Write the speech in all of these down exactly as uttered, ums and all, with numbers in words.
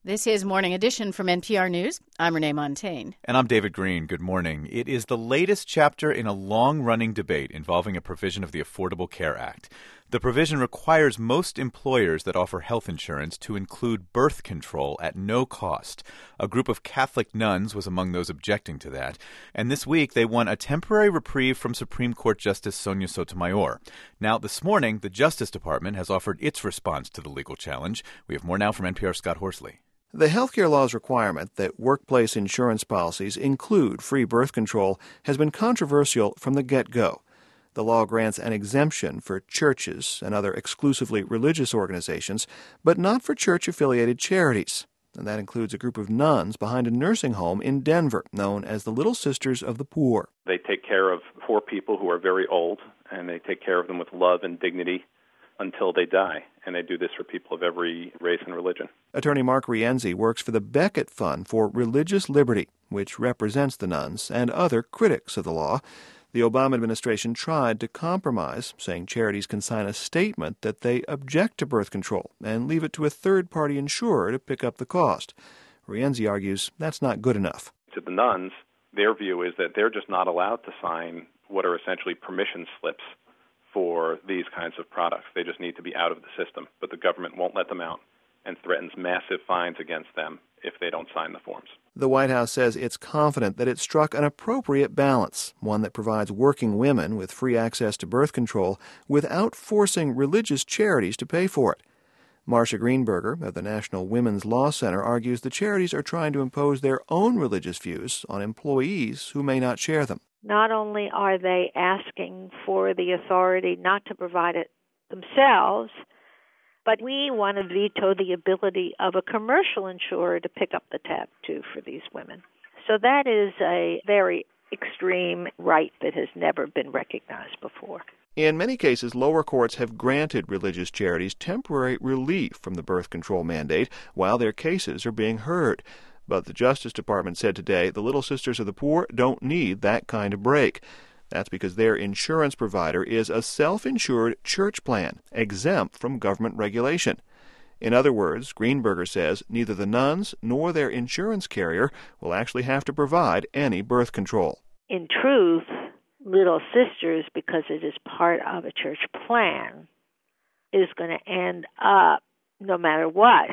This is Morning Edition from N P R News. I'm Renee Montaigne. And I'm David Green. Good morning. It is the latest chapter in a long-running debate involving a provision of the Affordable Care Act. The provision requires most employers that offer health insurance to include birth control at no cost. A group of Catholic nuns was among those objecting to that. And this week, they won a temporary reprieve from Supreme Court Justice Sonia Sotomayor. Now, this morning, the Justice Department has offered its response to the legal challenge. We have more now from N P R's Scott Horsley. The healthcare law's requirement that workplace insurance policies include free birth control has been controversial from the get-go. The law grants an exemption for churches and other exclusively religious organizations, but not for church-affiliated charities. And that includes a group of nuns behind a nursing home in Denver known as the Little Sisters of the Poor. They take care of poor people who are very old, and they take care of them with love and dignity until they die. And they do this for people of every race and religion. Attorney Mark Rienzi works for the Becket Fund for Religious Liberty, which represents the nuns and other critics of the law. The Obama administration tried to compromise, saying charities can sign a statement that they object to birth control and leave it to a third-party insurer to pick up the cost. Rienzi argues that's not good enough. To the nuns, their view is that they're just not allowed to sign what are essentially permission slips for these kinds of products. They just need to be out of the system, but the government won't let them out and threatens massive fines against them if they don't sign the forms. The White House says it's confident that it struck an appropriate balance, one that provides working women with free access to birth control without forcing religious charities to pay for it. Marcia Greenberger of the National Women's Law Center argues the charities are trying to impose their own religious views on employees who may not share them. Not only are they asking for the authority not to provide it themselves, but we want to veto the ability of a commercial insurer to pick up the tab, too, for these women. So that is a very extreme right that has never been recognized before. In many cases, lower courts have granted religious charities temporary relief from the birth control mandate while their cases are being heard. But the Justice Department said today the Little Sisters of the Poor don't need that kind of break. That's because their insurance provider is a self-insured church plan, exempt from government regulation. In other words, Greenberger says neither the nuns nor their insurance carrier will actually have to provide any birth control. In truth, Little Sisters, because it is part of a church plan, is going to end up, no matter what,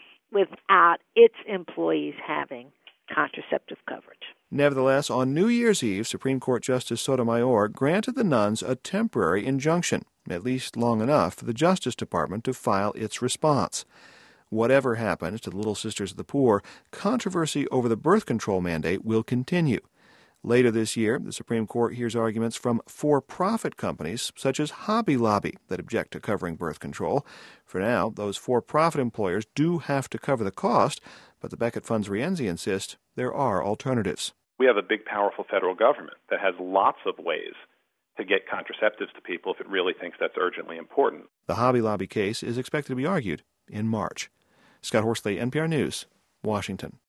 without its employees having contraceptive coverage. Nevertheless, on New Year's Eve, Supreme Court Justice Sotomayor granted the nuns a temporary injunction, at least long enough for the Justice Department to file its response. Whatever happens to the Little Sisters of the Poor, controversy over the birth control mandate will continue. Later this year, the Supreme Court hears arguments from for-profit companies such as Hobby Lobby that object to covering birth control. For now, those for-profit employers do have to cover the cost, but the Becket Fund's Rienzi insists there are alternatives. We have a big, powerful federal government that has lots of ways to get contraceptives to people if it really thinks that's urgently important. The Hobby Lobby case is expected to be argued in March. Scott Horsley, N P R News, Washington.